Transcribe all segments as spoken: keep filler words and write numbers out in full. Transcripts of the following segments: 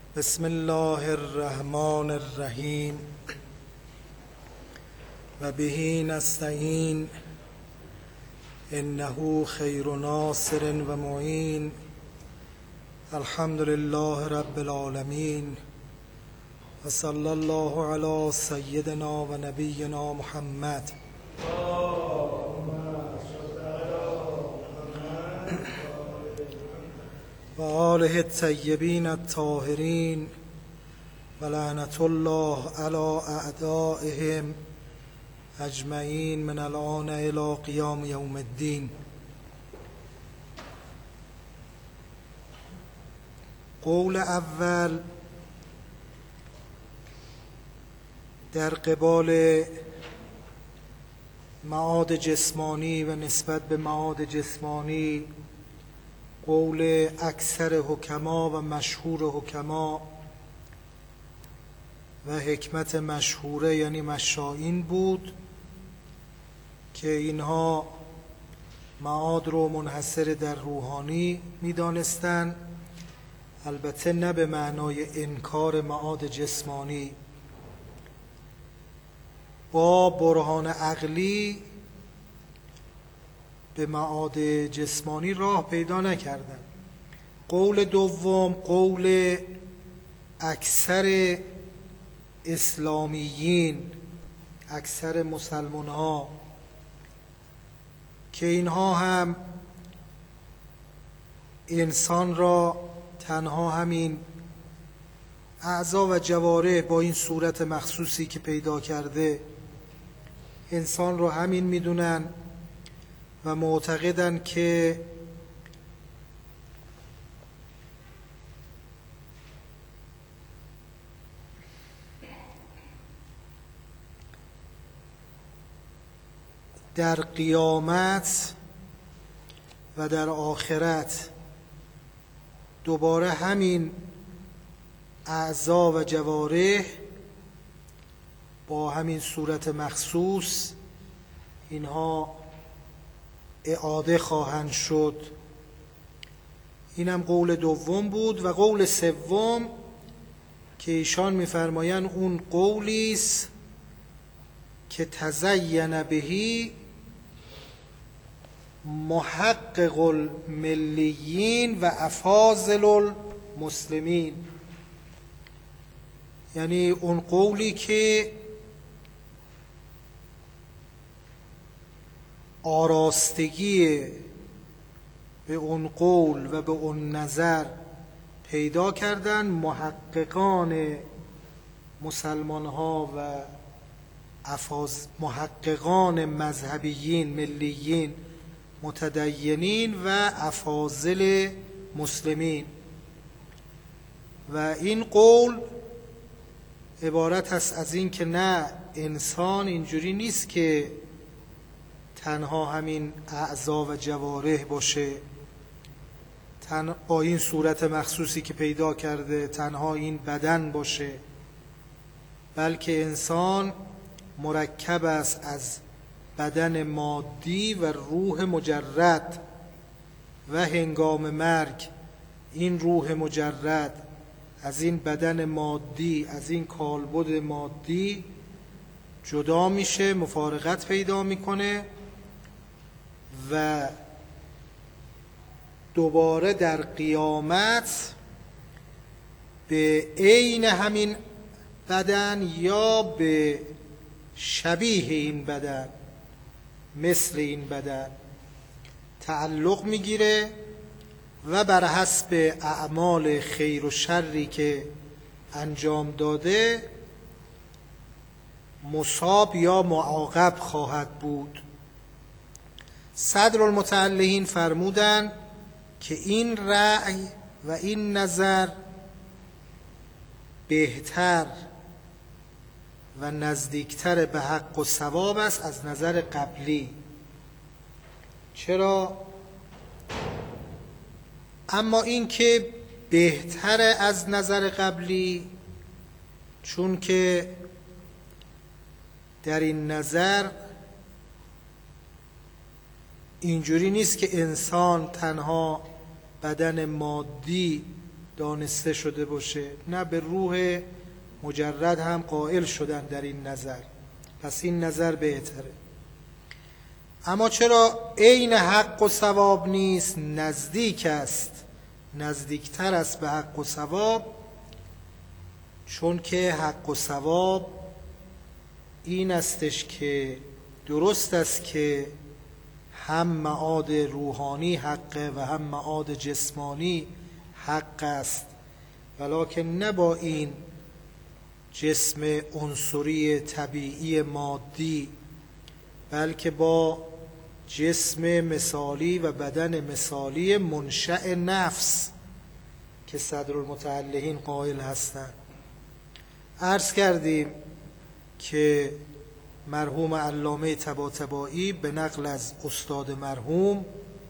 بسم الله الرحمن الرحیم و به نستعین انه خیر ناصر و معین. الحمد لله رب العالمین و صلی الله علی سیدنا و نبینا محمد. و آله الطیبین الطاهرین و لعنت الله علی اعدائهم اجمعین من الآن الی قیام یوم الدین. قول اول در قبال معاد جسمانی و نسبت به معاد جسمانی قول اکثر حکما و مشهور حکما و حکمت مشهوره یعنی مشائین بود که اینها معاد رو منحصر در روحانی می دانستن، البته نه به معنای انکار معاد جسمانی. با برهان عقلی به معاد جسمانی راه پیدا نکردن. قول دوم قول اکثر اسلامیین، اکثر مسلمان ها، که اینها هم انسان را تنها همین اعضا و جوارح با این صورت مخصوصی که پیدا کرده انسان رو همین میدونن و معتقدن که در قیامت و در آخرت دوباره همین اعضا و جوارح با همین صورت مخصوص اینها اعاده خواهند شد. اینم قول دوم بود. و قول سوم که ایشان می‌فرمایند اون قولی است که تزین بهی محقق الملیین و افاضل المسلمین، یعنی اون قولی که آراستگی به اون قول و به اون نظر پیدا کردن محققان مسلمان ها و افاز محققان مذهبیین ملیین متدینین و افاضل مسلمین. و این قول عبارت است از این که نه، انسان اینجوری نیست که تنها همین اعضا و جوارح باشه، تن با این صورت مخصوصی که پیدا کرده تنها این بدن باشه، بلکه انسان مرکب است از بدن مادی و روح مجرد و هنگام مرگ این روح مجرد از این بدن مادی، از این کالبد مادی جدا میشه، مفارقت پیدا میکنه و دوباره در قیامت به عین همین بدن یا به شبیه این بدن، مثل این بدن تعلق میگیره و بر حسب اعمال خیر و شری که انجام داده مصاب یا معاقب خواهد بود. صدر المتعلقین فرمودند که این رأی و این نظر بهتر و نزدیکتر به حق و صواب است از نظر قبلی. چرا؟ اما این که بهتر از نظر قبلی چون که در این نظر اینجوری نیست که انسان تنها بدن مادی دانسته شده باشه، نه به روح مجرد هم قائل شدن در این نظر. پس این نظر بهتره. اما چرا عین حق و ثواب نیست؟ نزدیک است، نزدیکتر است به حق و ثواب، چون که حق و ثواب این استش که درست است که هم معاد روحانی حقه و هم معاد جسمانی حق است، ولکن نه با این جسم عنصری طبیعی مادی، بلکه با جسم مثالی و بدن مثالی منشأ نفس که صدرالمتعلقین قائل هستند. عرض کردیم که مرحوم علامه طباطبایی به نقل از استاد مرحوم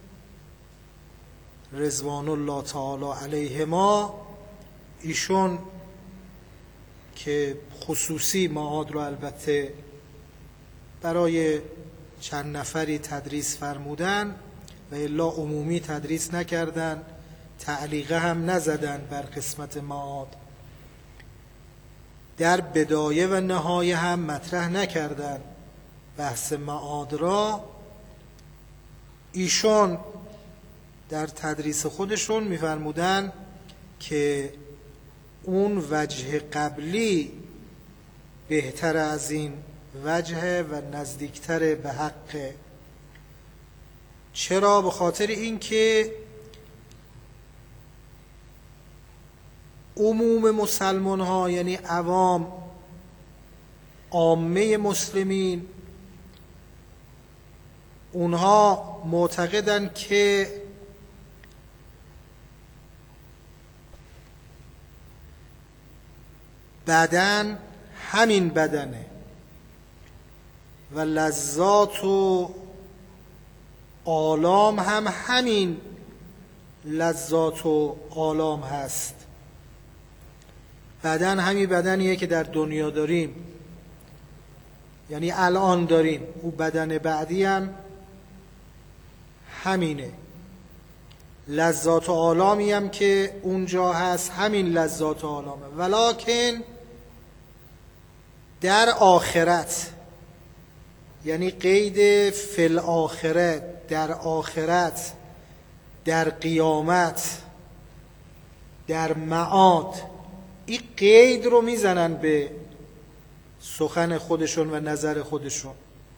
رضوان الله تعالی علیهما، ایشون که خصوصی معاد رو البته برای چند نفری تدریس فرمودن و الا عمومی تدریس نکردن، تعلیقه هم نزدن بر قسمت معاد، در بدایه و نهایه هم مطرح نکردن بحث معاد را. ایشون در تدریس خودشون میفرمودن که اون وجه قبلی بهتر از این وجه و نزدیکتر به حق. چرا؟ به خاطر این که عموم مسلمان ها، یعنی عوام، عامه مسلمین، اونها معتقدن که بدن همین بدنه و لذات و آلام هم همین لذات و آلام هست. بدن همین بدنیه که در دنیا داریم، یعنی الان داریم، او بدن بعدی هم همینه. لذات و آلامی هم که اونجا هست همین لذات و آلامه، ولکن در آخرت، یعنی قید فی الاخره، در آخرت، در قیامت، در معاد، این قید رو میزنن به سخن خودشون و نظر خودشون.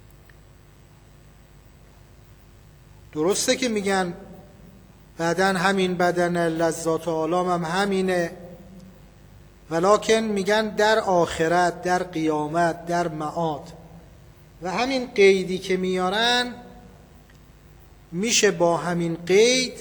درسته که میگن بدن همین بدن، لذات و آلام هم همینه، ولکن میگن در آخرت، در قیامت، در معاد. و همین قیدی که میارن میشه با همین قید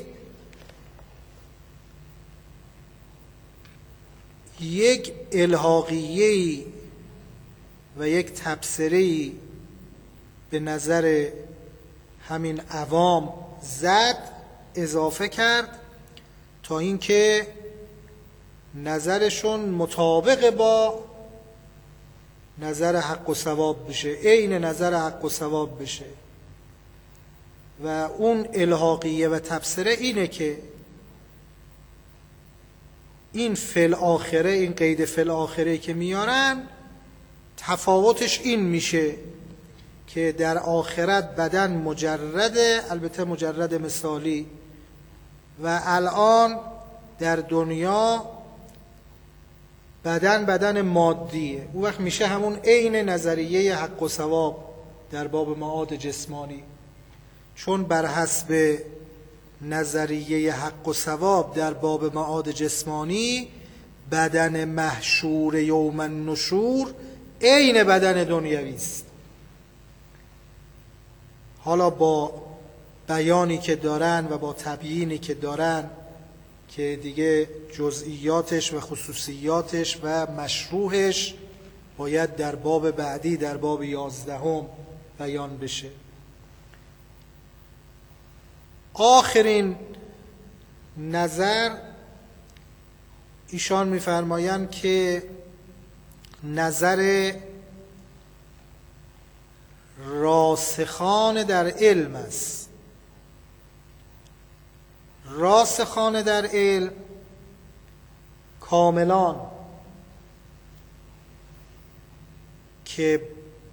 یک الحاقیه‌ای و یک تبصره‌ای به نظر همین عوام زد، اضافه کرد، تا اینکه نظرشون مطابق با نظر حق و ثواب بشه، عین نظر حق و ثواب بشه. و اون الحاقیه و تبصره اینه که این فل آخره، این قید فل آخره که میارن، تفاوتش این میشه که در آخرت بدن مجرده، البته مجرد مثالی، و الان در دنیا بدن بدن مادیه. اون وقت میشه همون عین نظریه حق و ثواب در باب معاد جسمانی، چون بر حسب نظریه حق و ثواب در باب معاد جسمانی بدن محشور یوم النشور عین بدن دنیوی است. حالا با بیانی که دارن و با تبیینی که دارن که دیگه جزئیاتش و خصوصیاتش و مشروحش باید در باب بعدی، در باب یازدهم بیان بشه. آخرین نظر ایشان می‌فرمایند که نظر راسخان در علم است. راسخان در علم کاملان که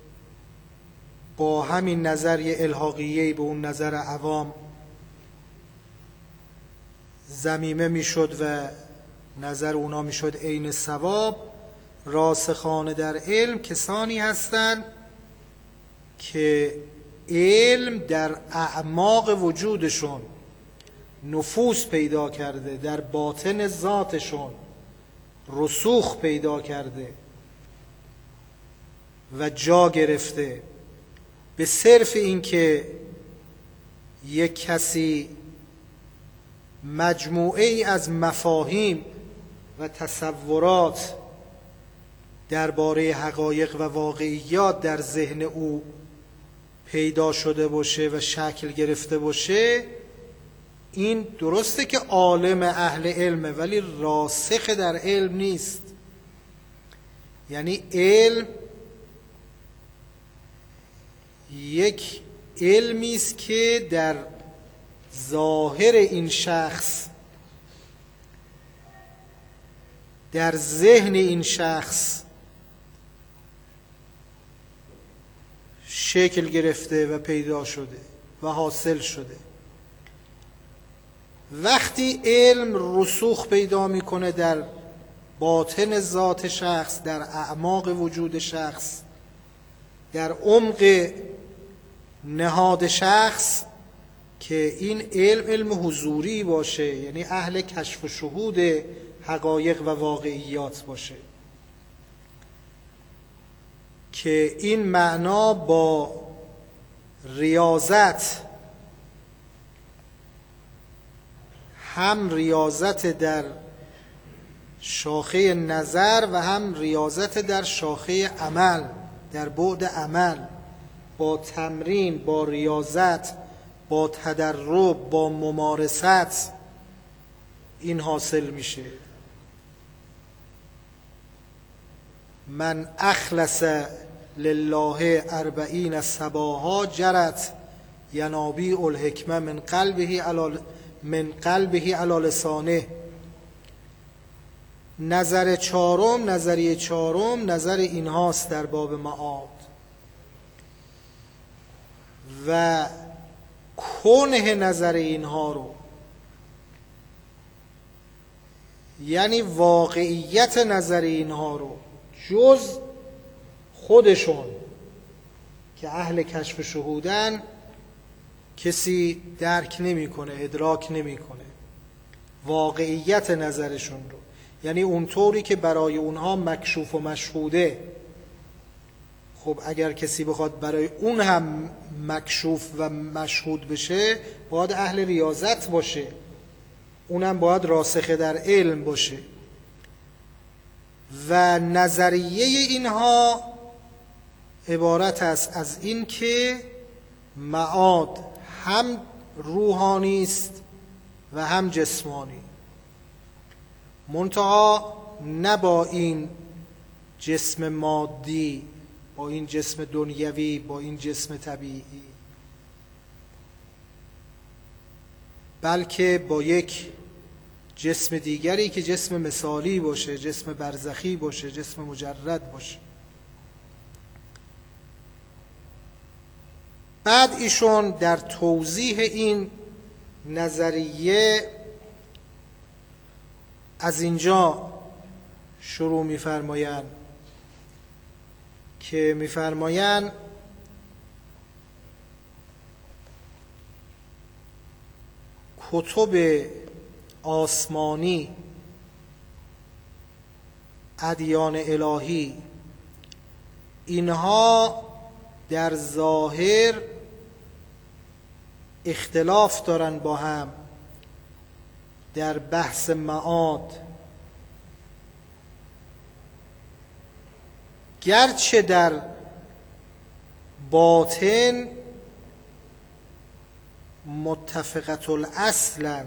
با همین نظر الحاقیه‌ای به اون نظر عوام ضمیمه میشد و نظر اونا میشد عین صواب، راسخان در علم کسانی هستند که علم در اعماق وجودشون نفوذ پیدا کرده، در باطن ذاتشون رسوخ پیدا کرده و جا گرفته، به صرف این که یک کسی مجموعه ای از مفاهیم و تصورات درباره حقایق و واقعیات در ذهن او پیدا شده باشه و شکل گرفته باشه، این درسته که عالم اهل علمه ولی راسخ در علم نیست. یعنی علم یک علمی است که در ظاهر این شخص، در ذهن این شخص شکل گرفته و پیدا شده و حاصل شده. وقتی علم رسوخ پیدا میکنه در باطن ذات شخص، در اعماق وجود شخص، در عمق نهاد شخص، که این علم علم حضوری باشه، یعنی اهل کشف و شهود حقایق و واقعیات باشه، که این معنا با ریاضت، هم ریاضت در شاخه نظر و هم ریاضت در شاخه عمل، در بعد عمل، با تمرین، با ریاضت، با تدرب، با ممارست این حاصل میشه. من اخلص لله اربعین صباحا جرت ینابیع الحکمه من قلبه علی من قلبه علی لسانه. نظر چهارم، نظریه چهارم، نظر اینهاست در باب معاد و کنه نظر اینها رو، یعنی واقعیت نظر اینها رو جز خودشون که اهل کشف شهودن کسی درک نمیکنه، ادراک نمیکنه واقعیت نظرشون رو. یعنی اونطوری که برای اونها مکشوف و مشهوده. خب اگر کسی بخواد برای اون هم مکشوف و مشهود بشه، باید اهل ریاضت باشه، اونم باید راسخ در علم باشه. و نظریه اینها عبارت است از این که معاد هم روحانی است و هم جسمانی، منتها نه با این جسم مادی، با این جسم دنیوی، با این جسم طبیعی، بلکه با یک جسم دیگری که جسم مثالی باشه، جسم برزخی باشه، جسم مجرد باشه. بعد ایشون در توضیح این نظریه از اینجا شروع می‌فرمایند که می‌فرمایند کتب آسمانی، ادیان الهی، اینها در ظاهر اختلاف دارن با هم در بحث معاد، گرچه در باطن متفقة الاصلن،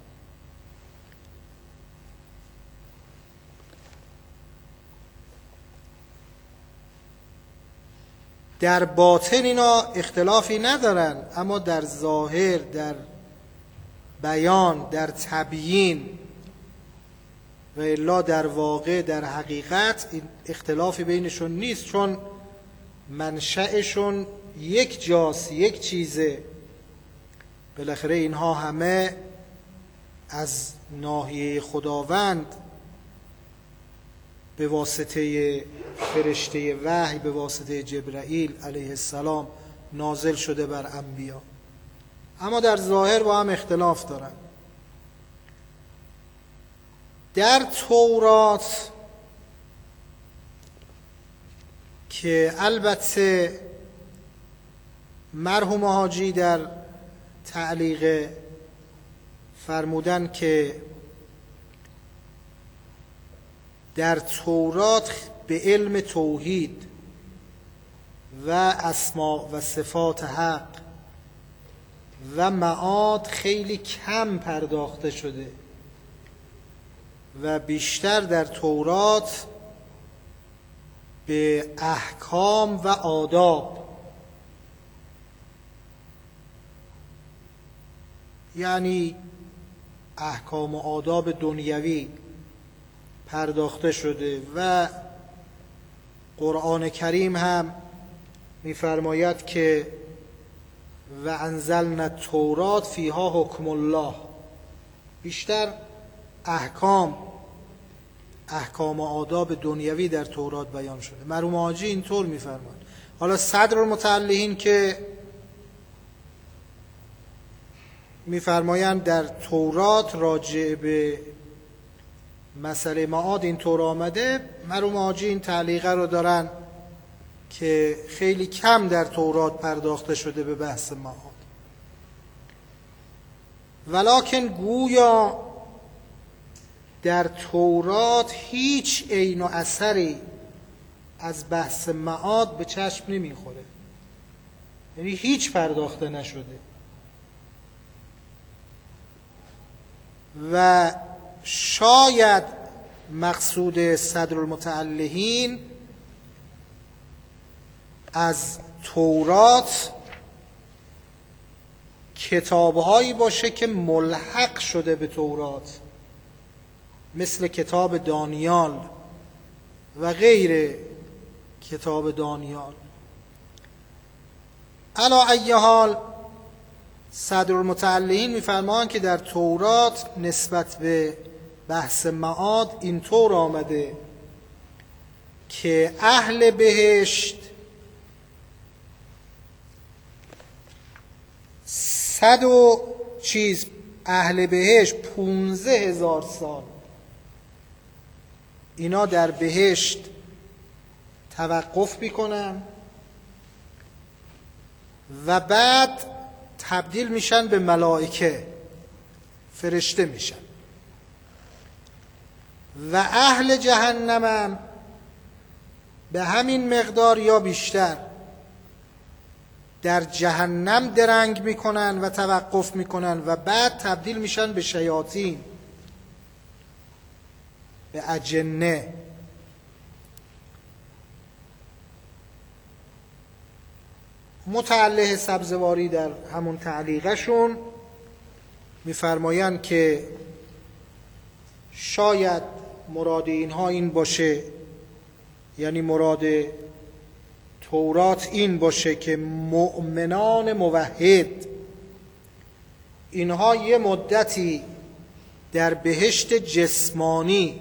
در باطن اینا اختلافی ندارن، اما در ظاهر، در بیان، در تبیین و الا در واقع در حقیقت این اختلافی بینشون نیست، چون منشأشون یک جاست، یک چیزه. بالاخره اینها همه از ناحیه خداوند به واسطه فرشته وحی، به واسطه جبرائیل علیه السلام نازل شده بر انبیا، اما در ظاهر با هم اختلاف دارن. در تورات که البته مرحوم حاجی در تعلیق فرمودن که در تورات به علم توحید و اسما و صفات حق و معاد خیلی کم پرداخته شده و بیشتر در تورات به احکام و آداب، یعنی احکام و آداب دنیوی پرداخته شده و قرآن کریم هم می‌فرماید که و انزلنا التوراة فیها حکم الله، بیشتر احکام احکام و آداب دنیوی در تورات بیان شده. مرحوم حاجی اینطور می‌فرماید. حالا صدر المتعلقین که می‌فرمایند در تورات راجع به مسئله معاد اینطور آمده، مرحوم حاجی این تعلیقه رو دارن که خیلی کم در تورات پرداخته شده به بحث معاد. ولکن گویا در تورات هیچ عین و اثری از بحث معاد به چشم نمیخوره، یعنی هیچ پرداخته نشده و شاید مقصود صدر المتعلقین از تورات کتابهایی باشه که ملحق شده به تورات، مثل کتاب دانیال و غیر کتاب دانیال. علی ای حال صدر المتعلقین میفرمایند که در تورات نسبت به بحث معاد اینطور آمده که اهل بهشت صد و چیز اهل بهشت پونزه هزار سال اینا در بهشت توقف میکنن و بعد تبدیل میشن به ملائکه، فرشته میشن، و اهل جهنم هم به همین مقدار یا بیشتر در جهنم درنگ میکنن و توقف میکنن و بعد تبدیل میشن به شیاطین، به اجنه. متعلق سبزواری در همون تعلیقشون میفرمایند که شاید مراد اینها این باشه، یعنی مراد تورات این باشه که مؤمنان موحد اینها یه مدتی در بهشت جسمانی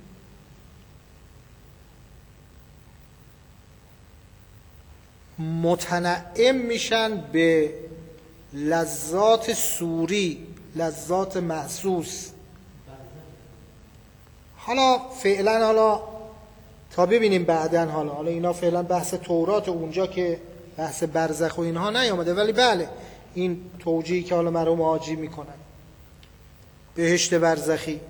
متنعم میشن به لذات سوری، لذات محسوس. حالا فعلا حالا تا ببینیم بعدن، حالا حالا اینا فعلا بحث تورات اونجا که بحث برزخ و اینها نیامده، ولی بله این توجیهی که حالا مرحوم حاجی میکنن بهشت برزخی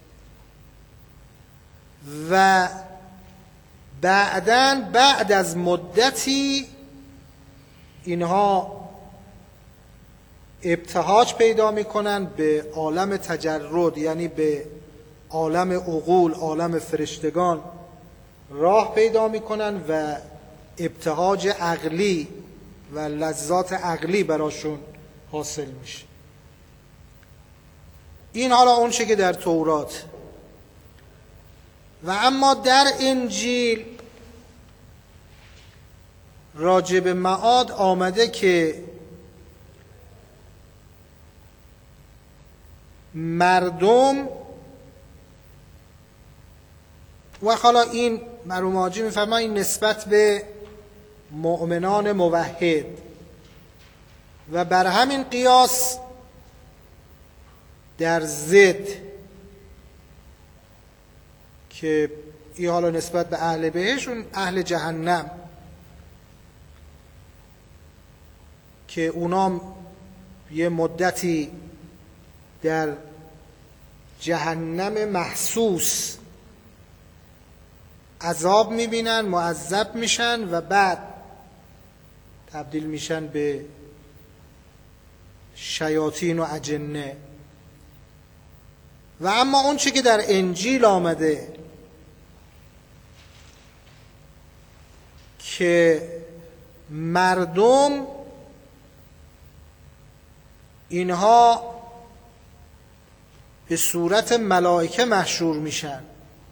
و بعدن بعد از مدتی اینها ابتهاج پیدا میکنن به عالم تجرد، یعنی به عالم عقول، عالم فرشتگان راه پیدا میکنن و ابتهاج عقلی و لذات عقلی براشون حاصل میشه. این حالا اون چه که در تورات. و اما در انجیل راجع به معاد آمده که مردم و حالا این مرحوم حاجی می‌فرماید این نسبت به مؤمنان موحد و بر همین قیاس در ضد که این حالا نسبت به اهل بهشت اون اهل جهنم که اونام یه مدتی در جهنم محسوس عذاب میبینن، معذب میشن و بعد تبدیل میشن به شیاطین و اجنه. و اما اون چی که در انجیل آمده که مردم اینها به صورت ملائکه محشور میشن،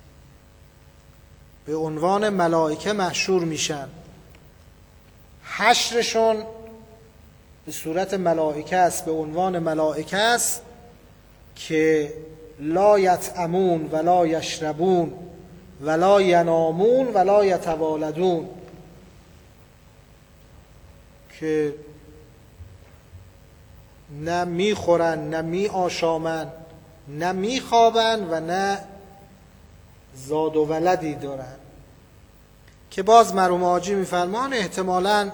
به عنوان ملائکه محشور میشن، حشرشون به صورت ملائکه است، به عنوان ملائکه است که لا یطعمون ولا یشربون ولا ینامون ولا یتوالدون، که نه میخورن نه میآشامن نه میخوابن و نه زاد و ولدی دارن. که باز مرحوم حاجی میفرمان احتمالاً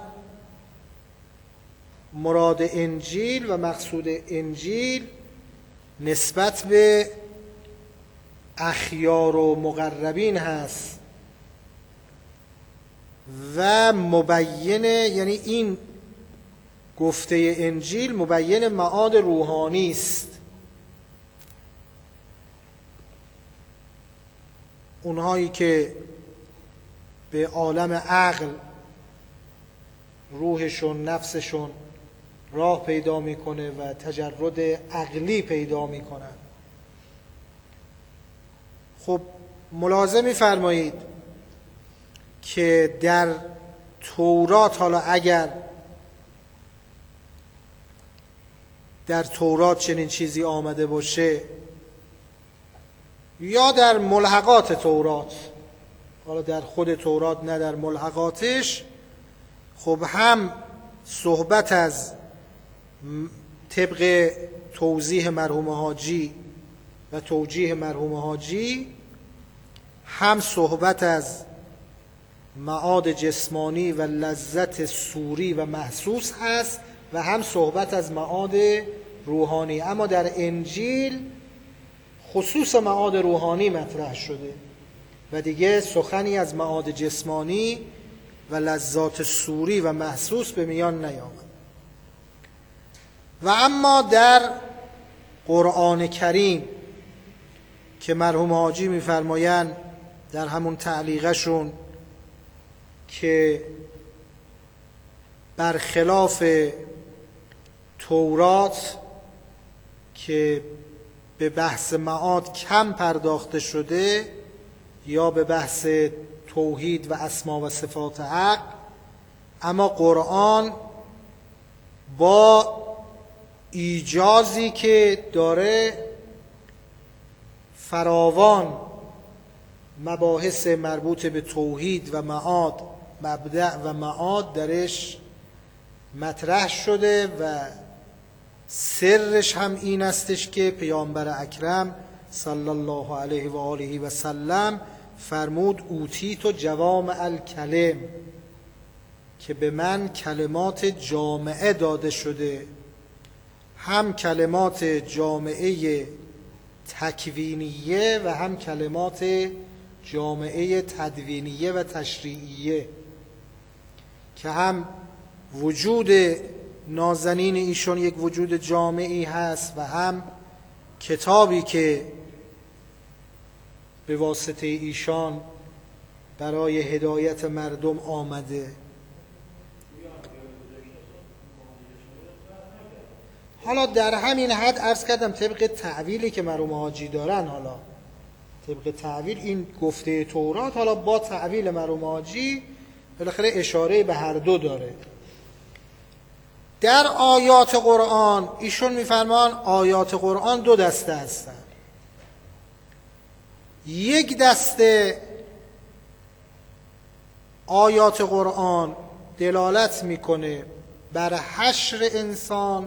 مراد انجیل و مقصود انجیل نسبت به اخیار و مقربین هست و مبینه، یعنی این گفته انجیل مبین معاد روحانی است. اونهایی که به عالم عقل روحشون نفسشون راه پیدا میکنه و تجرد عقلی پیدا میکنن. خب ملاحظه میفرمایید که در تورات، حالا اگر در تورات چنین چیزی آمده باشه یا در ملحقات تورات، حالا در خود تورات نه در ملحقاتش، خب هم صحبت از طبق توضیح مرحوم حاجی و توجیه مرحوم حاجی، هم صحبت از معاد جسمانی و لذت صوری و محسوس هست و هم صحبت از معاد روحانی. اما در انجیل خصوص معاد روحانی مطرح شده و دیگه سخنی از معاد جسمانی و لذات صوری و محسوس به میان نیامد. و اما در قرآن کریم که مرحوم حاجی میفرمایند در همون تعلیقشون که برخلاف تورات که به بحث معاد کم پرداخته شده یا به بحث توحید و اسما و صفات حق، اما قرآن با ایجازی که داره فراوان مباحث مربوط به توحید و معاد، مبدأ و معاد درش مطرح شده و سرش هم این استش که پیامبر اکرم صلی الله علیه و آله و سلم فرمود اوتیت و جوامع الکلم، که به من کلمات جامعه داده شده، هم کلمات جامعه تکوینیه و هم کلمات جامعه تدوینیه و تشریعیه، که هم وجود نازنین ایشون یک وجود جامعی هست و هم کتابی که به واسطه ایشان برای هدایت مردم آمده. حالا در همین حد عرض کردم طبق تعویلی که مرحوم حاجی دارن، حالا طبق تعویل این گفته تورات حالا با تعویل مرحوم حاجی بالاخره اشاره به هر دو داره. در آیات قرآن ایشون میفرمان آیات قرآن دو دسته هستن. یک دسته آیات قرآن دلالت میکنه بر حشر انسان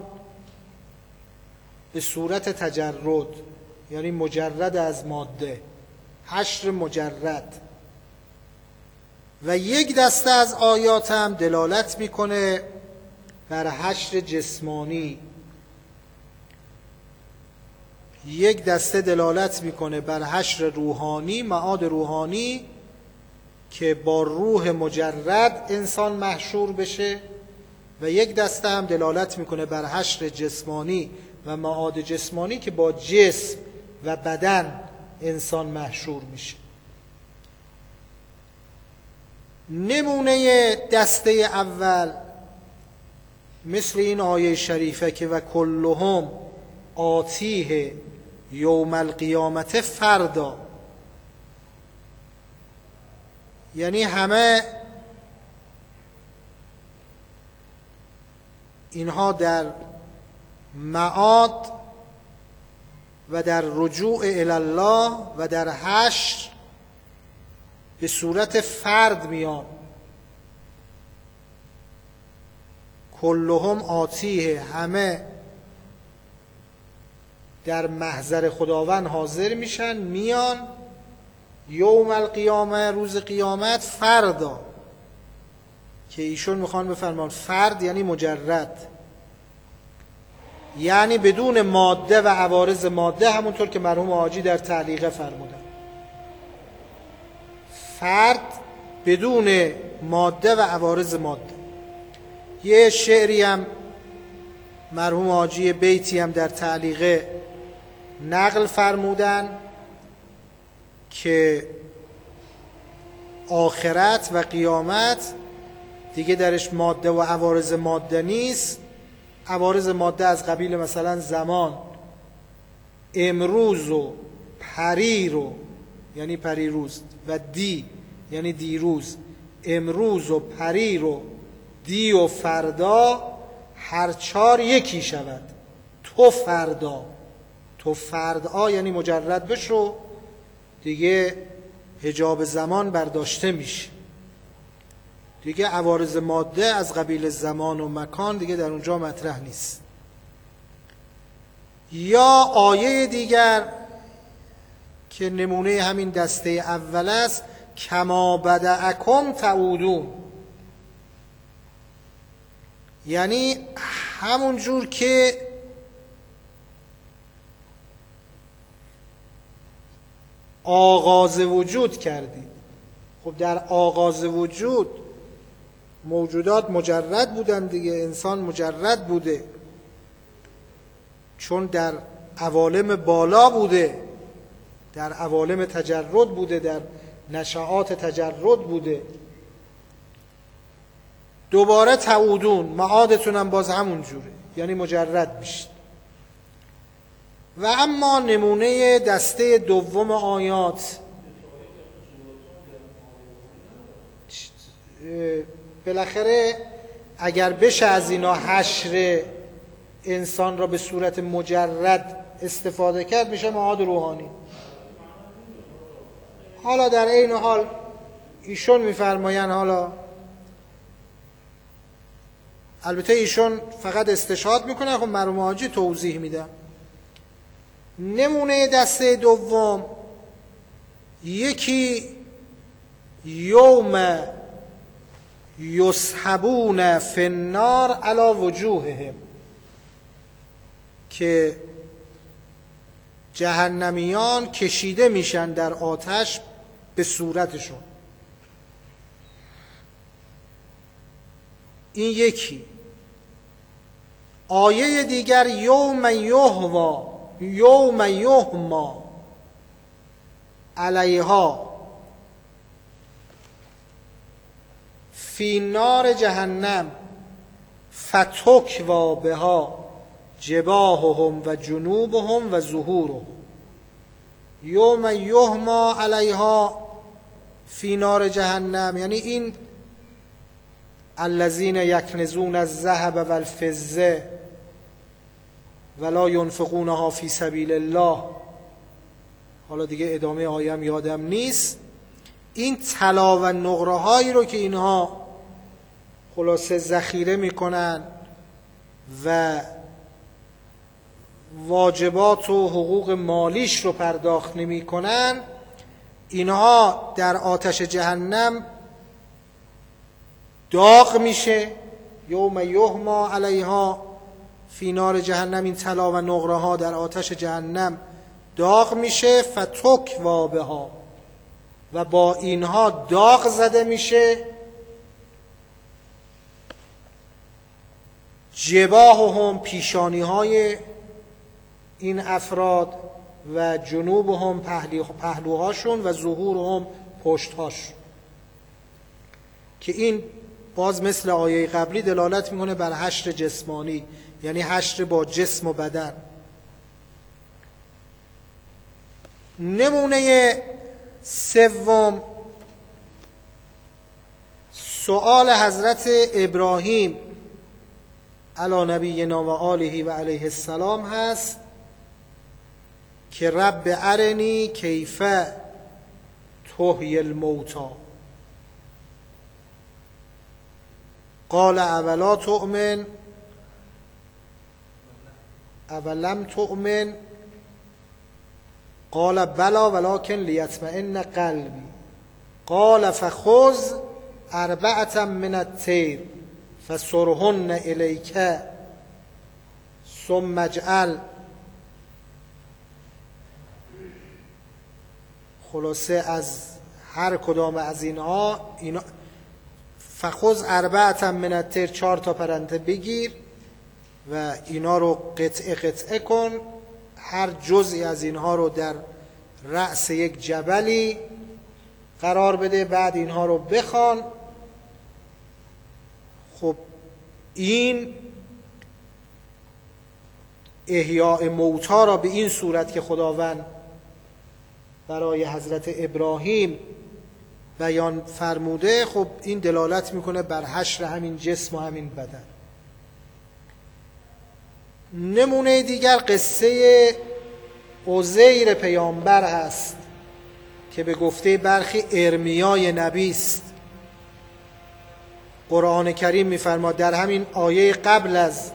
به صورت تجرد، یعنی مجرد از ماده، حشر مجرد. و یک دسته از آیات هم دلالت میکنه بر حشر جسمانی. یک دسته دلالت میکنه بر حشر روحانی، معاد روحانی که با روح مجرد انسان محشور بشه، و یک دسته هم دلالت میکنه بر حشر جسمانی و معاد جسمانی که با جسم و بدن انسان محشور میشه. نمونه دسته اول مثل این آیه شریفه که و کلهم آتیه یوم القیامت فردا، یعنی همه اینها در معاد و در رجوع الی الله و در حشر به صورت فرد میان. کلهم آتیه، همه در محضر خداوند حاضر میشن، میان یوم القیامه، روز قیامت، فردا، که ایشون میخوان بفرمان فرد یعنی مجرد، یعنی بدون ماده و عوارض ماده، همونطور که مرحوم حاجی در تعلیقه فرمودن. فرد بدون ماده و عوارض ماده. یه شعری هم مرحوم حاجی بیتی هم در تعلیقه نقل فرمودن که آخرت و قیامت دیگه درش ماده و عوارض ماده نیست. عوارض ماده از قبیل مثلا زمان، امروز و پریر و یعنی پریروز و دی یعنی دیروز، امروز و پریر و دی و فردا هر چار یکی شود. تو فردا، تو فردا یعنی مجرد بشو، دیگه حجاب زمان برداشته میشه، دیگه عوارض ماده از قبیل زمان و مکان دیگه در اونجا مطرح نیست. یا آیه دیگر که نمونه همین دسته اول است، کما بدأکم تعودون، یعنی همون جور که آغاز وجود کردید. خب در آغاز وجود موجودات مجرد بودن دیگه، انسان مجرد بوده، چون در عوالم بالا بوده، در عوالم تجرد بوده، در نشعات تجرد بوده. دوباره تعودون، معادتون هم باز همون جوره، یعنی مجرد میشید. و اما نمونه دسته دوم آیات، بالاخره اگر بشه از اینا حشر انسان را به صورت مجرد استفاده کرد، میشه معاد روحانی. حالا در این حال ایشون میفرماین، حالا البته ایشون فقط استشهاد میکنه، خب مرحوم حاجی توضیح میدم. نمونه دسته دوم، یکی یوم یسحبون فی النار علی وجوههم، که جهنمیان کشیده میشن در آتش به صورتشون. این یکی. آیه دیگر یوم یهوا یوم یهما علیها فی نار جهنم فتکوا بها جباههم و جنوبهم و ظهورهم. یوم یهما علیها فی نار جهنم، یعنی این الذین یکنزون الذهب والفضه ولا ینفقونها فی سبیل الله، حالا دیگه ادامه آیم یادم نیست. این طلا و نقره هایی رو که اینها خلاصه ذخیره میکنن و واجبات و حقوق مالیش رو پرداخت نمی کنن، اینها در آتش جهنم داغ میشه. یوم یهما علیها فی نار جهنم، این طلا و نقره ها در آتش جهنم داغ میشه. فتک وابها، و با اینها داغ زده میشه. جباههم، پیشانی های این افراد، و جنوبهم، پهلوهاشون، و ظهورهم، پشتهاشون، که این باز مثل آیه قبلی دلالت میکنه بر حشر جسمانی، یعنی حشر با جسم و بدن. نمونه سوم، سؤال حضرت ابراهیم علی نبینا و آله و علیه السلام هست که رب ارنی کیف تحیی الموتی، قال اولا تؤمن اولم تؤمن قال بلا ولکن لیطمئن قلبی، قال فخذ اربعة من الطیر فصرهن الیک ثم اجعل، خلاصه از هر کدام از اینها اینا فخذ اربعة من الطیر، چهار تا پرنده بگیر و اینا رو قطعه قطعه کن، هر جزئی از اینها رو در رأس یک جبلی قرار بده، بعد اینها رو بخوان. خب این احیاء موتی را به این صورت که خداوند برای حضرت ابراهیم بیان فرموده، خب این دلالت میکنه بر حشر همین جسم و همین بدن. نمونه دیگر قصه عزیر پیامبر هست که به گفته برخی ارمیای نبی است. قرآن کریم می‌فرماد در همین آیه قبل از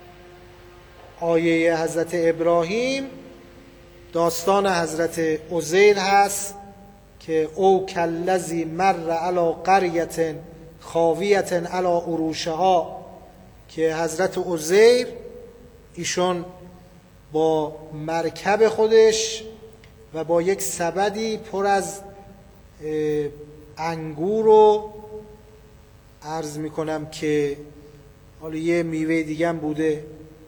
آیه حضرت ابراهیم داستان حضرت عزیر هست که او کالذی مر علی قریة خاویة علی عروشها، که حضرت عزیر ایشون با مرکب خودش و با یک سبدی پر از انگور رو عرض میکنم که حالا یه میوه دیگه هم بوده،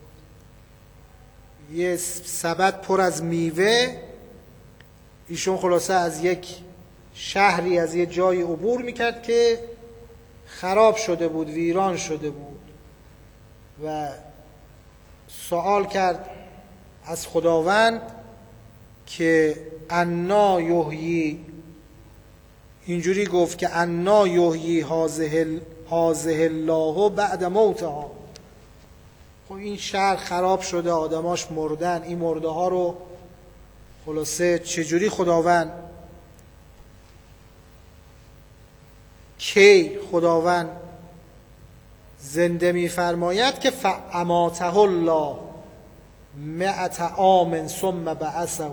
یه سبد پر از میوه، ایشون خلاصه از یک شهری از یه جای عبور میکرد که خراب شده بود، ویران شده بود، و سوال کرد از خداوند که انا یحیی، اینجوری گفت که انا یحیی هذه الله بعد موتها. خب این شهر خراب شده، آدماش مردن، این مرده ها رو خلاصه چجوری خداوند، کی خداوند زنده می‌فرماید که فاماته الله مئة عام ثم بعثه،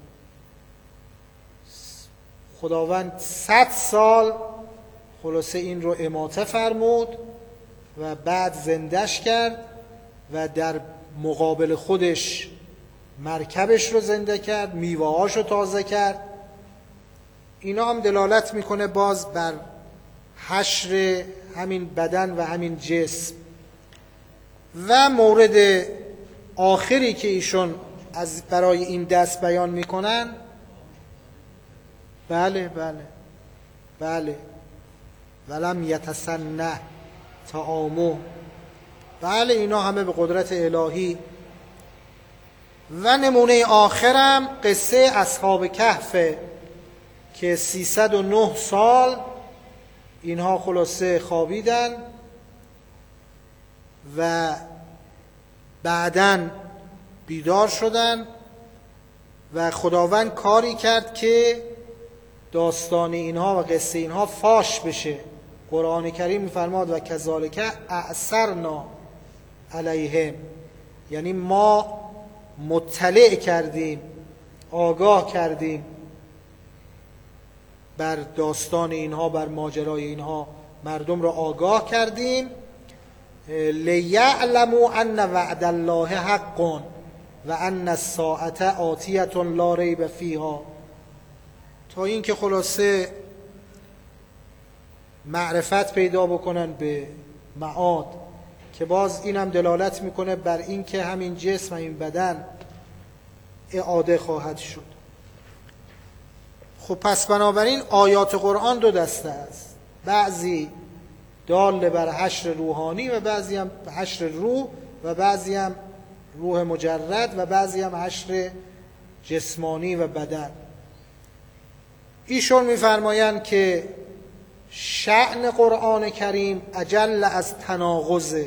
خداوند صد سال خلاصه این رو اماته فرمود و بعد زندش کرد و در مقابل خودش مرکبش رو زنده کرد، میوه‌هاش رو تازه کرد. اینا هم دلالت میکنه باز بر حشر همین بدن و همین جسم. و مورد آخری که ایشون از برای این دست بیان میکنن، بله بله بله ولم یتسنه طعامه، بله اینا همه به قدرت الهی و نمونه آخرم قصه اصحاب کهف که سیصد و نه سال اینها خلاصه خوابیدن و بعداً بیدار شدن و خداوند کاری کرد که داستان اینها و قصه اینها فاش بشه. قرآن کریم می‌فرماد و کذالک اعثرنا علیهم، یعنی ما مطلع کردیم، آگاه کردیم بر داستان اینها، بر ماجرای اینها، مردم را آگاه کردیم. لیعلموا ان وعد الله حق و ان الساعة آتیة لا ریب فیها، تا این که خلاصه معرفت پیدا بکنن به معاد، که باز اینم دلالت میکنه بر این که همین جسم و این بدن اعاده خواهد شد. خب پس بنابراین آیات قرآن دو دسته است، بعضی دال بر حشر روحانی و بعضی هم حشر روح و بعضی هم روح مجرد و بعضی هم حشر جسمانی و بدن. ایشون میفرمایند که شأن قرآن کریم اجل از تناقض،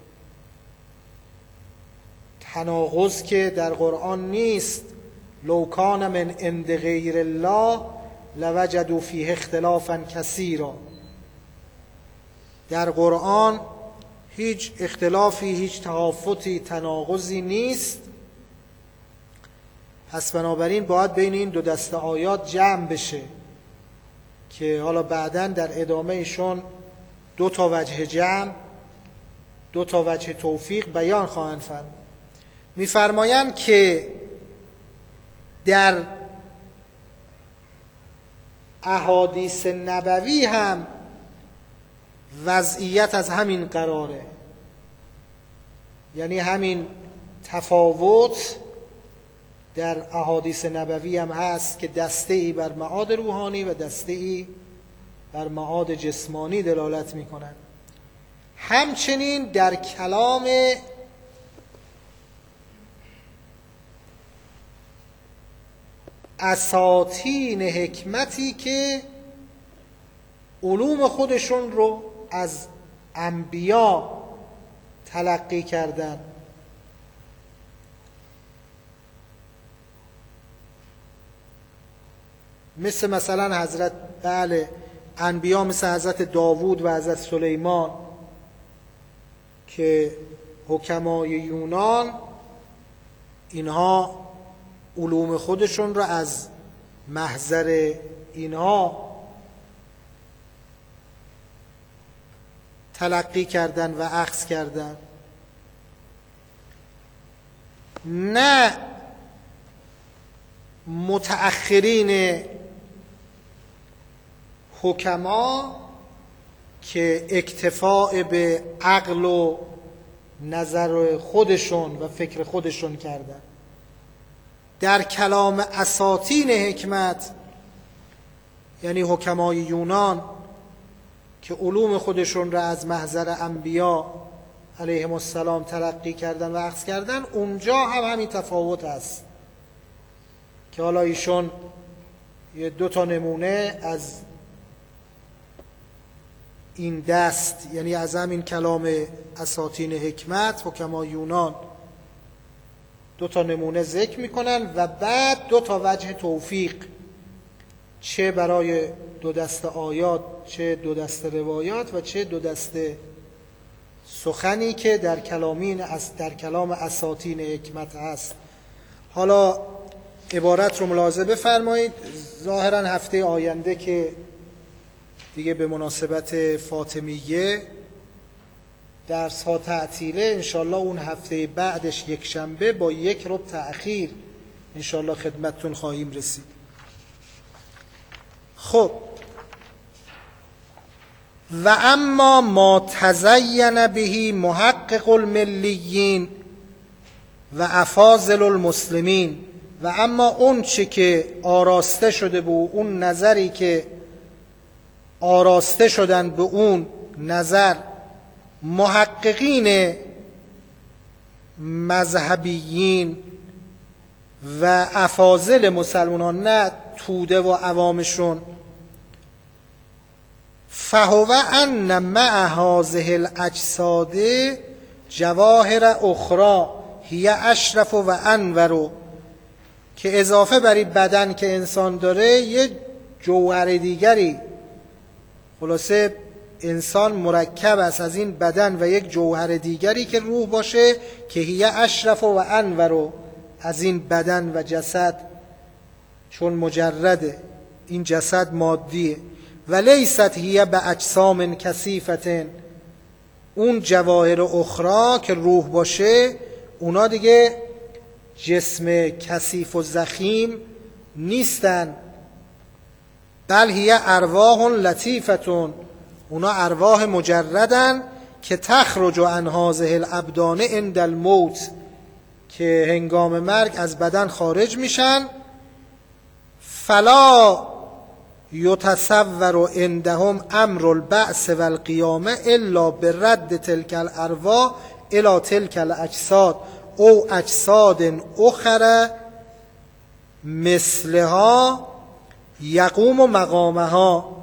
تناقض که در قرآن نیست. لو کان من عند غیر الله لوجدوا فیه اختلافا کثیرا، در قرآن هیچ اختلافی، هیچ تهافتی، تناقضی نیست. پس بنابراین باید بین این دو دسته آیات جمع بشه که حالا بعداً در ادامه ایشون دو تا وجه جمع، دو تا وجه توفیق بیان خواهند فرمود. می‌فرمایند که در احادیث نبوی هم وضعیت از همین قراره، یعنی همین تفاوت در احادیث نبوی هم هست که دسته ای بر معاد روحانی و دسته ای بر معاد جسمانی دلالت می کنند. همچنین در کلام اساطین حکمتی که علوم خودشون رو از انبیا تلقی کردن، مثل مثلا حضرت بله انبیا مثل حضرت داوود و حضرت سلیمان که حکمای یونان اینها علوم خودشون رو از محضر اینها تلقی کردن و اخذ کردن، نه متأخرین حکما که اکتفاء به عقل و نظر خودشون و فکر خودشون کردن. در کلام اساطین حکمت یعنی حکمای یونان که علوم خودشون را از محضر انبیا علیهم السلام تلقی کردن و اخذ کردن، اونجا هم همین تفاوت است که حالا ایشون یه دو تا نمونه از این دست، یعنی از همین کلام اساطین حکمت حکمای یونان دو تا نمونه ذکر میکنن و بعد دو تا وجه توفیق، چه برای دو دسته آیات، چه دو دسته روایات و چه دو دسته سخنی که در کلامین در کلام اساطین حکمت هست. حالا عبارت رو ملاحظه بفرمایید. ظاهرا هفته آینده که دیگه به مناسبت فاطمیه درس ها تعطیله، انشالله اون هفته بعدش یک شنبه با یک ربع تأخیر انشالله خدمتتون خواهیم رسید. خب و اما ما تزین به محقق الملیین و افاضل المسلمین، و اما اون چه که آراسته شده به اون نظری که آراسته شدن به اون نظر محققین مذهبیین و افاضل مسلمانان، نه توده و عوامشون. فهو ان مع هذه الاجساد جواهر اخرى هی اشرف و انور، که اضافه بر این بدن که انسان داره یه جوهر دیگری، خلاصه انسان مرکب است از این بدن و یک جوهر دیگری که روح باشه، که هی اشرف و انور، از این بدن و جسد، چون مجرده، این جسد مادیه. و لیست هی به اجسام کثیفتن، اون جواهر اخرى که روح باشه اونا دیگه جسم کثیف و ضخیم نیستن، بل هی ارواح لطیفتون، اونا ارواح مجردن که تخرج عن هذه الابدان عند الموت، که هنگام مرگ از بدن خارج میشن. فلا یتصور عندهم امر البعث والقیامه الا برد تلک الارواح الى تلک الاجساد او اجساد اخرى مثلها یقوم مقامها.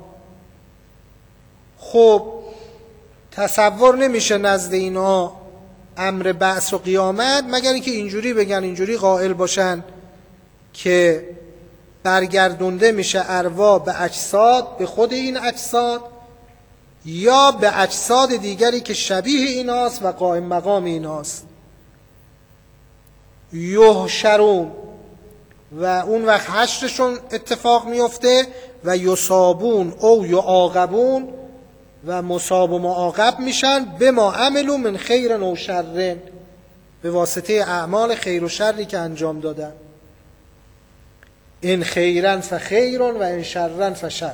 خب تصور نمیشه نزد اینا امر بعث و قیامت مگر اینکه اینجوری بگن، اینجوری قائل باشن که برگردونده میشه ارواح به اجساد، به خود این اجساد یا به اجساد دیگری که شبیه ایناست و قائم مقام ایناست. یحشرون، و اون وقت حشرشون اتفاق میفته. و یصابون او یعاقبون، و مصاب و معاقب میشن به ما عملوا من خیر و شر، به واسطه اعمال خیر و شری که انجام دادن. ان خیرا فخیر و ان شرا فشر.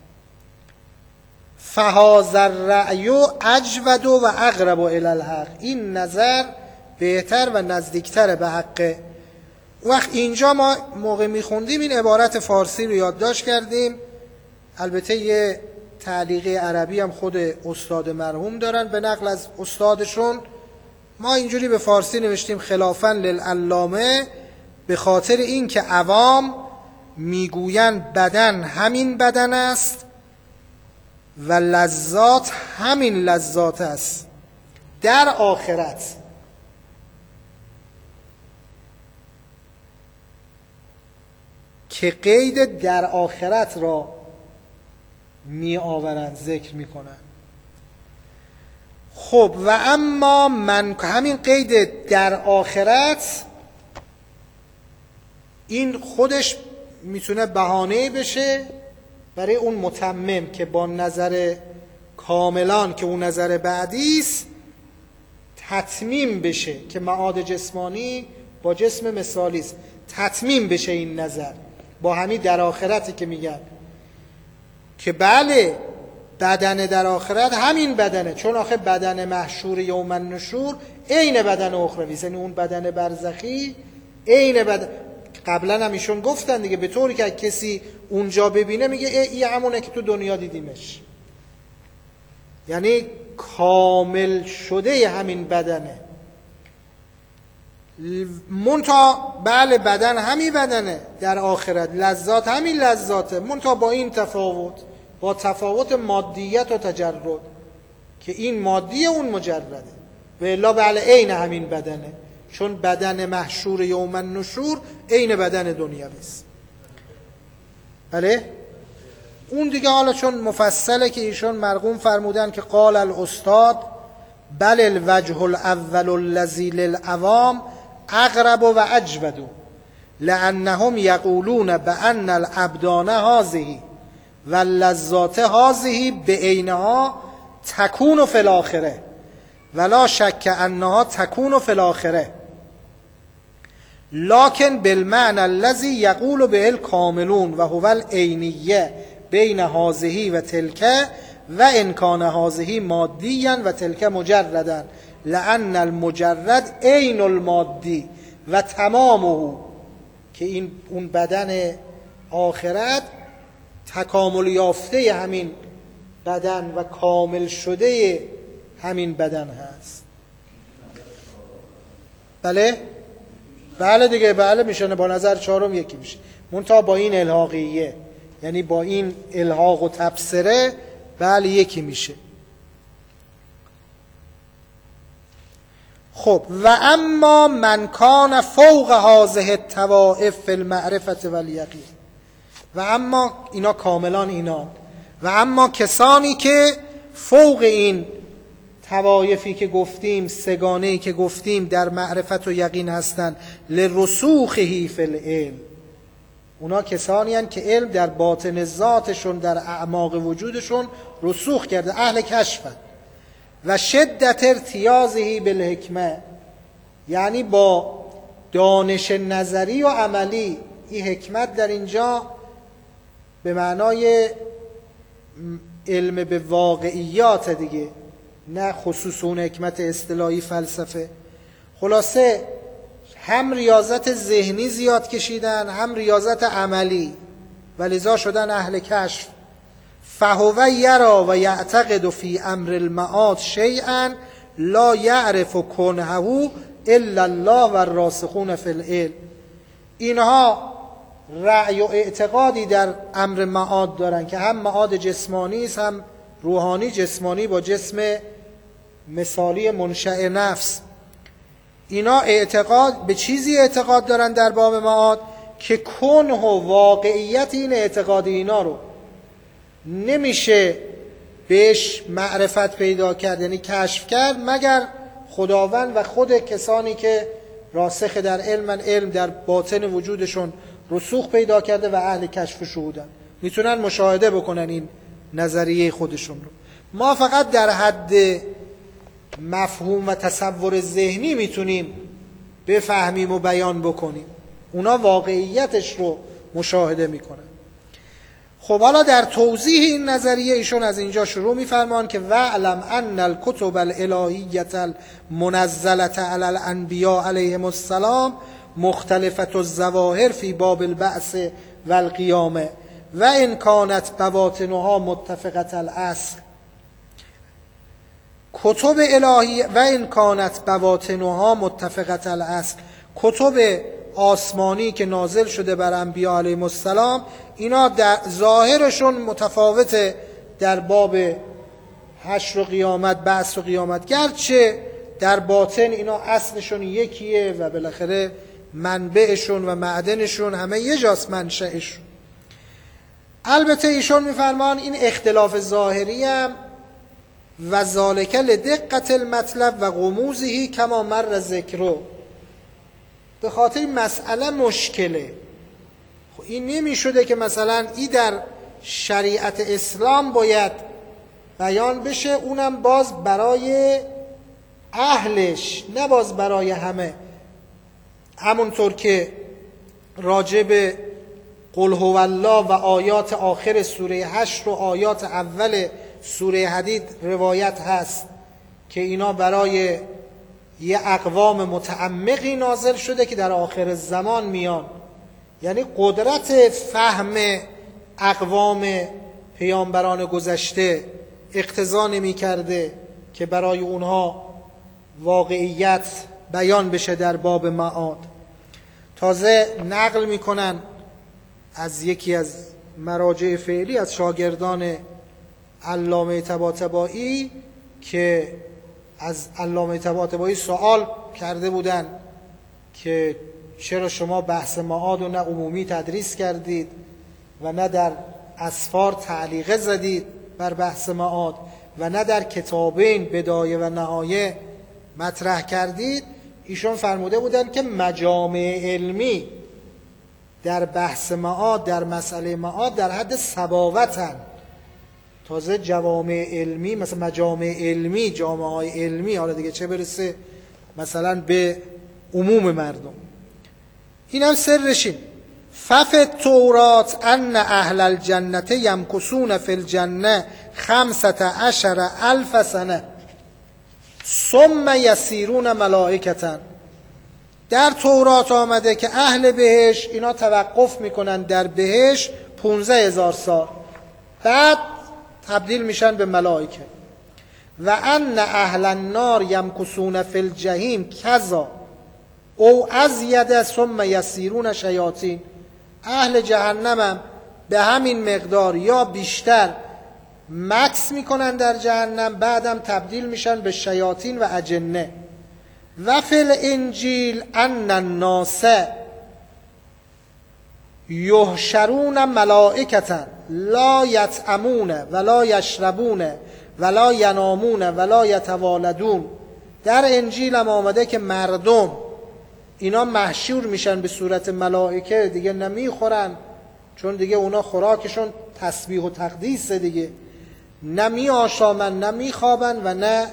فهذا الرأی اجود و اقرب الی الحق، این نظر بهتر و نزدیکتر به حقه. وقت اینجا ما موقع میخوندیم این عبارت فارسی رو یادداشت کردیم، البته یه تعلیق عربی هم خود استاد مرحوم دارن به نقل از استادشون. ما اینجوری به فارسی نوشتیم خلافاً للعلامه، به خاطر این که عوام میگویند بدن همین بدن است و لذات همین لذات است در آخرت. که قید در آخرت را می آورند، ذکر می کنند. خب و اما من، همین قید در آخرت این خودش میتونه بهانه بشه برای اون متمم که با نظر کاملان که اون نظر بعدی است تتمیم بشه، که معاد جسمانی با جسم مثالی است، تتمیم بشه این نظر با همین در آخرتی که میگن که بله بدن در آخرت همین بدنه، چون آخه بدن محشور یوم النشور عین بدن اخروی، یعنی اون بدن برزخی عین بدن. قبلا هم ایشون گفتن دیگه، به طوری که کسی اونجا ببینه میگه این همونه که تو دنیا دیدیمش، یعنی کامل شده همین بدنه. منتها بله بدن همین بدنه در آخرت، لذات همین لذاته، منتها با این تفاوت، با تفاوت مادیت و تجرد، که این مادی اون مجرده، و الا بله عین همین بدنه، چون بدن محشور یوم النشور عین بدن دنیوی است. بله اون دیگه حالا چون مفصله که ایشون مرقوم فرمودن که قال الاستاد بل الوجه الاول الذی للعوام اقرب و اجود لانهم یقولون بان الابدان هذه واللذات هذه بعینها تکون فی الاخره ولا شک انها تکون فی الاخره لکن بالمعنى الذی یقول به الکاملون و هو العینیه بین هذه و تلک و ان کان هذه مادیا و تلک مجردا لان المجرد عین المادی و تمامه، که این اون بدن آخرت تکامل یافته همین بدن و کامل شده همین بدن هست. بله بله دیگه، بله میشه، با نظر چهارم یکی میشه، منتها با این الحاقیه، یعنی با این الحاق و تبصره بله یکی میشه. خب و اما من کان فوق هذه الطوائف فی المعرفة والیقین، و اما اینا کاملان اینا، و اما کسانی که فوق این طوایفی که گفتیم، سگانه‌ای که گفتیم در معرفت و یقین هستند، لرسوخه فی العلم، اونا کسانی هستند که علم در باطن ذاتشون، در اعماق وجودشون رسوخ کرده، اهل کشفند. و شدت ارتیاضه بالحکمه، یعنی با دانش نظری و عملی. این حکمت در اینجا به معنای علم به واقعیات دیگه، نه خصوص اون حکمت اصطلاحی فلسفه. خلاصه هم ریاضت ذهنی زیاد کشیدن، هم ریاضت عملی، و لذا شدن اهل کشف. فهو یرا و یعتقد فی امر المعاد شیئا لا یعرف کنهه الا الله و الراسخون فی العلم. اینها رأی و اعتقادی در امر معاد دارن که هم معاد جسمانی است، هم روحانی. جسمانی با جسم مثالی منشأ نفس. اینا اعتقاد به چیزی اعتقاد دارن در باب معاد که کنه و واقعیت این اعتقاد اینا رو نمیشه بهش معرفت پیدا کرد، یعنی کشف کرد، مگر خداوند و خود کسانی که راسخ در علمن، علم در باطن وجودشون رسوخ پیدا کرده و اهل کشف و شهودن، میتونن مشاهده بکنن این نظریه خودشون رو. ما فقط در حد مفهوم و تصور ذهنی میتونیم بفهمیم و بیان بکنیم، اونا واقعیتش رو مشاهده میکنن. خب حالا در توضیح این نظریه ایشون از اینجا شروع میفرمان که وعلم ان الکتب الالهیه المنزله علی الانبیاء علیهم السلام مختلفه الظواهر فی باب البعث والقیامه و ان کانت بواطنها متفقه الاصل. کتب الهی و ان کانت بواطنها متفقه الاصل، کتب آسمانی که نازل شده بر انبیاء علیهم السلام، اینا در ظاهرشون متفاوته در باب حشر و قیامت، بعث و قیامت، گرچه در باطن اینا اصلشون یکیه و بالاخره منبعشون و معدنشون همه یه جاست، منشأشون. البته ایشون میفرمان این اختلاف ظاهری هم و ذالک لدقت المطلب و غموزه کما مر ذکرو، به خاطر این مسئله مشکله. خب این نمی شده که مثلا این در شریعت اسلام باید بیان بشه، اونم باز برای اهلش، نه باز برای همه. همونطور که راجع به قل هو الله و آیات آخر سوره حشر و آیات اول سوره حدید روایت هست که اینا برای یه اقوام متعمقی نازل شده که در آخر زمان میان، یعنی قدرت فهم اقوام پیامبران گذشته اقتضا نمی کرده که برای اونها واقعیت بیان بشه در باب معاد. تازه نقل میکنن از یکی از مراجع فعلی از شاگردان علامه طباطبایی که از علامه طباطبایی سوال کرده بودن که چرا شما بحث معاد و نه عمومی تدریس کردید و نه در اسفار تعلیقه زدید بر بحث معاد و نه در کتابین بدایه و نهایه مطرح کردید. ایشون فرموده بودن که مجامع علمی در بحث معاد، در مسئله معاد در حد سباوتن. تازه جوامع علمی، مثلا مجامع علمی، جامعه های علمی، حالا دیگه چه برسه مثلا به عموم مردم. این هم سرشین. فف التورات ان اهل الجنه یمکثون فی الجنه خمسة عشر الف سنه ثم یسیرون ملائکة. در تورات آمده که اهل بهش اینا توقف میکنن در بهش پونزده هزار سال، بعد تبدیل میشن به ملائکه. و ان اهل النار یمکثون فی الجحیم کذا او ازید ثم یسیرون شیاطین، اهل جهنمم به همین مقدار یا بیشتر مکث میکنن در جهنم، بعدم تبدیل میشن به شیاطین و اجنه. و فی الانجیل ان الناس یحشرون ملائکة لا یطعمون ولا یشربون ولا ینامون ولا یتوالدون. در انجیل هم آمده که مردم اینا محشور میشن به صورت ملائکه، دیگه نمیخورن چون دیگه اونا خوراکشون تسبیح و تقدیس دیگه، نمی آشامن نمی خوابن و نه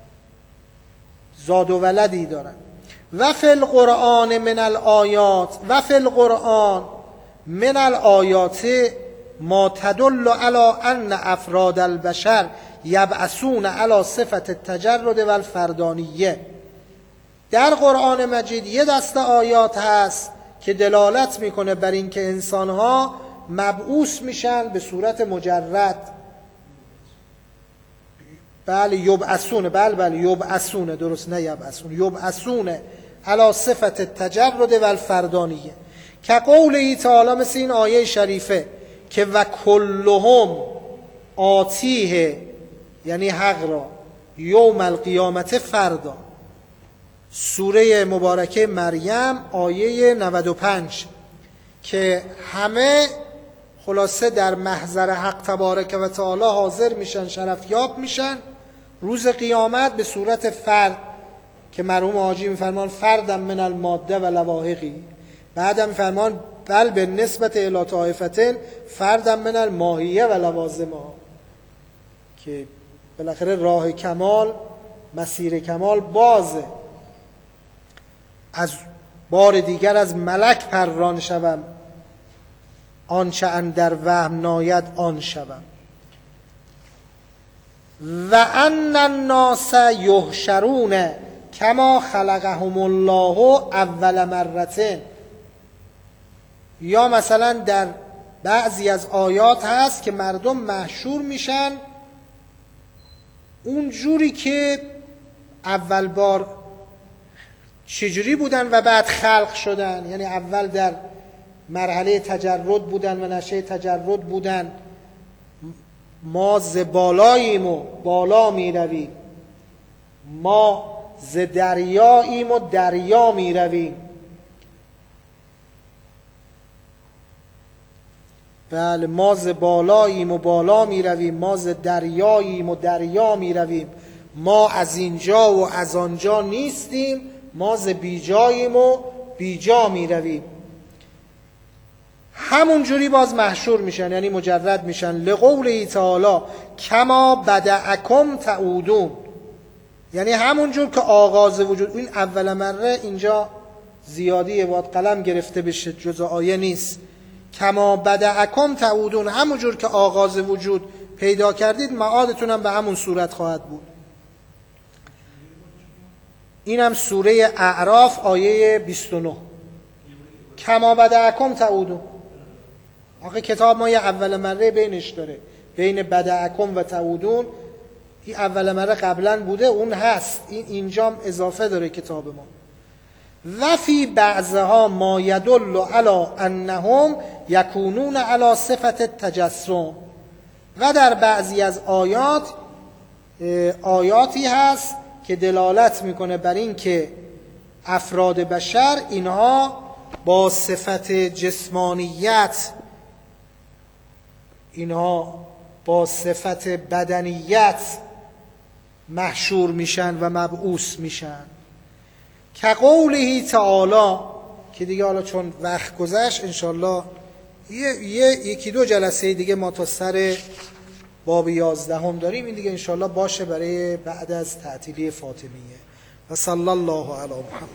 زاد و ولدی دارن. و فی القرآن من الآیات و فی القرآن من الآیات ما تدل علی ان افراد البشر یبعثون علی صفت التجرد و الفردانیه. در قرآن مجید یه دسته آیات هست که دلالت میکنه بر این که انسانها مبعوث میشن به صورت مجرد. بله یبعثون، بله بله یبعثون، درست نه یبعثون، یبعثون علی صفت التجرد و الفردانیه. که قوله تعالی، مثل این آیه شریفه که و کلهم آتیه، یعنی حق را، یوم القیامت فردا. سوره مبارکه مریم آیه نود و پنج که همه خلاصه در محضر حق تبارک و تعالی حاضر میشن، شرفیاب میشن روز قیامت به صورت فرد، که مرحوم حاجی میفرمان فردم من الماده و لواحقی، بعدم میفرمان بل به نسبت الی طائفتین فردم من الماهیه و لوازمها، که بالاخره راه کمال، مسیر کمال بازه. از بار دیگر از ملک پران شوم، آنچه اندر وهم ناید آن شوم. و ان الناس یحشرون کما خلقهم الله اول مرتين. یا مثلا در بعضی از آیات هست که مردم محشور میشن اون جوری که اول بار چجوری بودن و بعد خلق شدن، یعنی اول در مرحله تجرد بودن و نشه تجرد بودن. ما ز بالاییم و بالا می رویم، ما ز دریاییم و دریا می رویم. بله ما ز بالاییم و بالا می رویم، ما ز دریاییم و دریا می رویم، ما از اینجا و از آنجا نیستیم، ما ز بیجاییم و بیجا می رویم. همون جوری باز محشور میشن، یعنی مجرد میشن. لقوله تعالی کما بدعکم تعودون، یعنی همون جور که آغاز وجود، این اول مره اینجا زیادی باید قلم گرفته بشه، جزء آیه نیست. کما بدعکم تعودون، همون جور که آغاز وجود پیدا کردید معادتون هم به همون صورت خواهد بود. اینم سوره اعراف آیه بیست و نه. کما بدعکم تعودون. آخه کتاب ما یه اول مره بینش داره، بین بدعکم و تعودون. این اول مره قبلا بوده، اون هست، این اینجام اضافه داره کتاب ما. و فی بعضها ما یدل علی انهم یکونون علی صفت التجسم. و در بعضی از آیات آیاتی هست که دلالت میکنه بر این که افراد بشر اینها با صفت جسمانیت، اینها با صفت بدنیت محشور میشن و مبعوث میشن. که قوله تعالی، که دیگه حالا چون وقت گذشت انشالله یه،, یه یکی دو جلسه دیگه ما تا سر باب یازدهم داریم، این دیگه انشالله باشه برای بعد از تعطیلی فاطمیه. و صلی الله علی محمد.